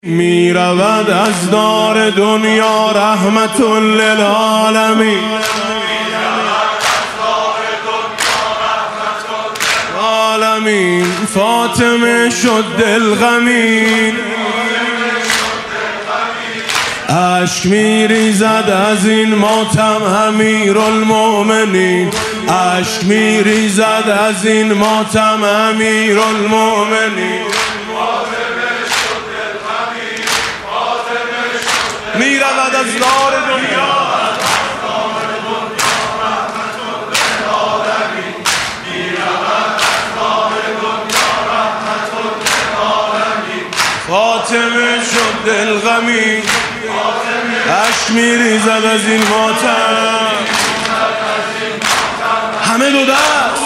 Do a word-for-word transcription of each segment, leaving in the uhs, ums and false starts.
می رود از دار دنیا رحمت للعالمین. عالمین فاطمه شد دلغمین، اشک می ریزد از این ماتم امیرالمؤمنین، اشک می ریزد از این ماتم امیرالمؤمنین. می رود از دار دنیا فاطمه شد دلغمین، اشک می ریزد از این ماتم. همه دو دست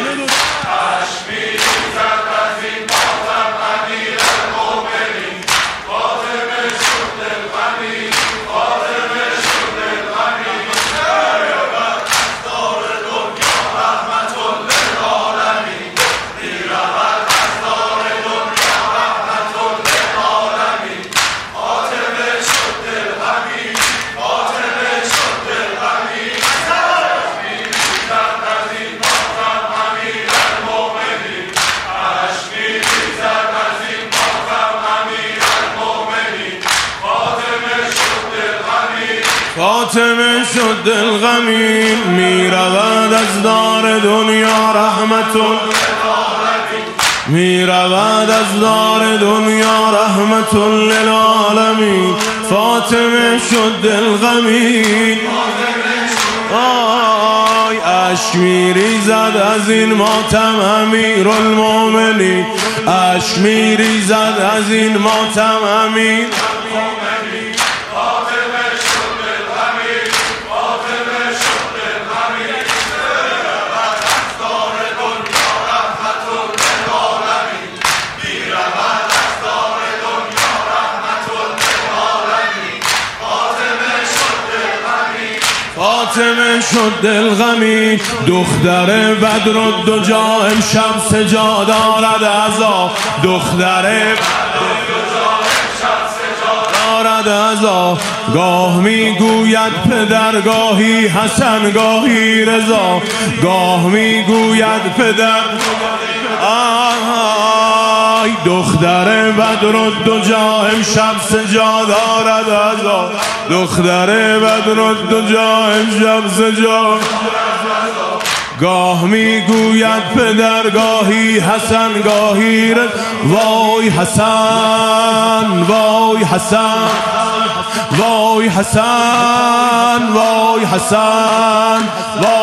فاطمه شد دلغمین، می رود از دار دنیا رحمت، می رود از دار دنیا رحمت للعالمین. فاطمه شد دلغمین، آی اشک می ریزد از این ماتم امیرالمؤمنین، اشک می ریزد از این ماتم امیر. فاطمه شد دلغمین، دختر بدرالدجا امشب سجا دارد عزا، دختر بدرالدجا امشب سجا دارد عزا. گاه می گوید پدر گاهی حسن گاهی رضا، گاه می گوید پدر آی دختر بدرالدجا امشب سجا دارد عزا، دختر بدرالدجا امشب سجا. گاه می گوید پدر گاهی حسن گاهی رضا، وای حسن وای حسن وای حسن وای حسن وای